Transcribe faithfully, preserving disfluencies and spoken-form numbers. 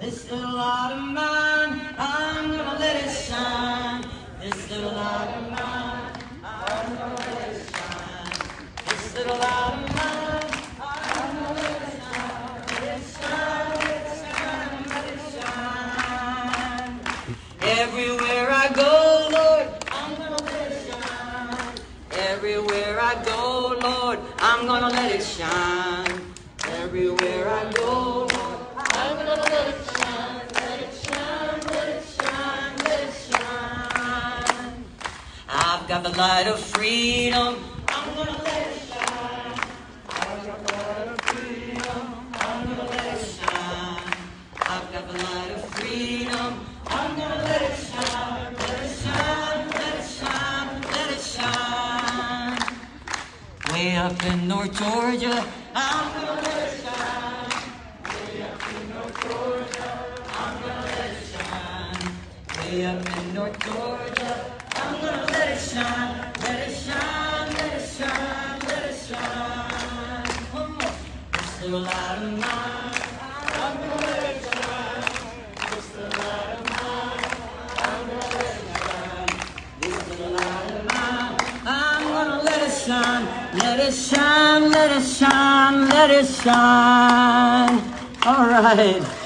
This little light of mine, I'm gonna let it shine. This little light of mine, I'm gonna let it shine. This little light of mine, I'm gonna let it shine. Let it shine, let it shine, let it shine. Everywhere I go, Lord, I'm gonna let it shine. Everywhere I go, Lord, I'm gonna let it shine. Everywhere I go, Lord, I'm gonna let it shine. Let it shine, let it shine, let it shine. I've got the light of freedom, I'm gonna let it shine. I've got the light of freedom, I'm gonna let it shine. I've got the light of freedom, I'm gonna let it shine. Let it shine, let it shine, let it shine. Way up in North Georgia, I'm gonna let it shine. Way up in North Georgia, I'm gonna let it shine. Way up in North Georgia, I'm gonna let it shine. Let it shine, let it shine, let it shine. One more. This little light of mine, I'm gonna let it shine. This little light of mine, I'm gonna let it shine. This little light of mine, I'm gonna let it shine. Let it shine, let it shine, let it shine. All right.